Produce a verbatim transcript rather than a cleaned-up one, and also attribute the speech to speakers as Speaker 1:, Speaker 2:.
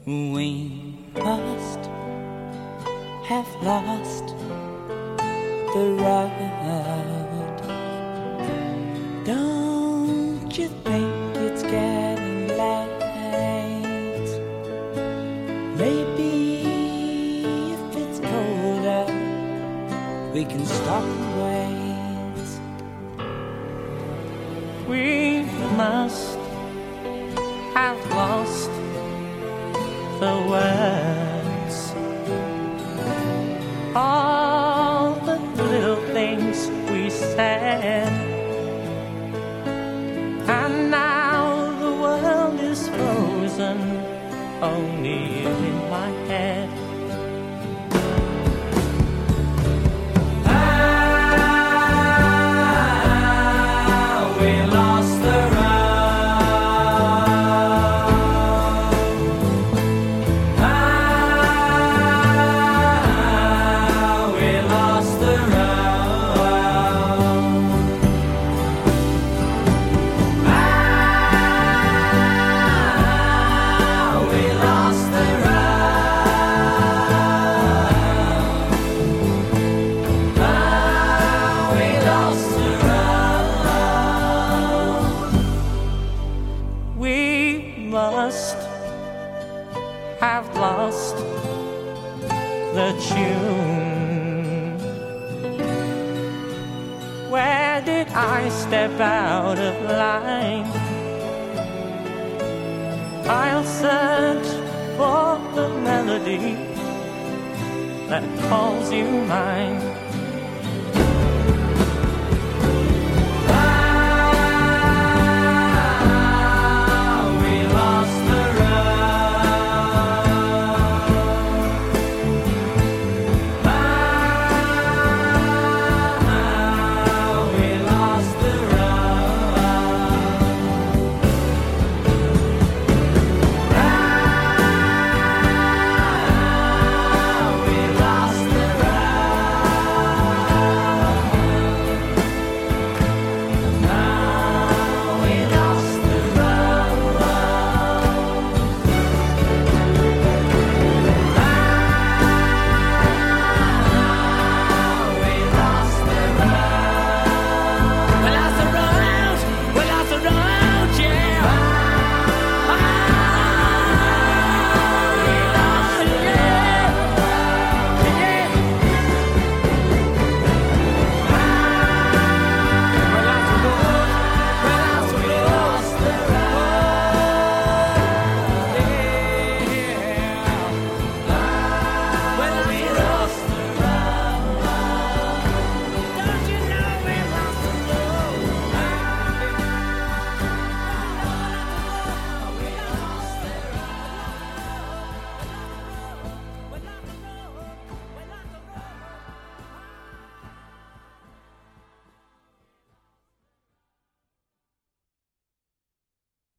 Speaker 1: We must have lost the road. Don't you think it's getting late? Maybe if it's colder, we can stop and wait. We must have lost the words, all the little things we said, and now the world is frozen only in my head. Ah, we lost the must have lost the tune. Where did I step out of line? I'll search for the melody that calls you mine.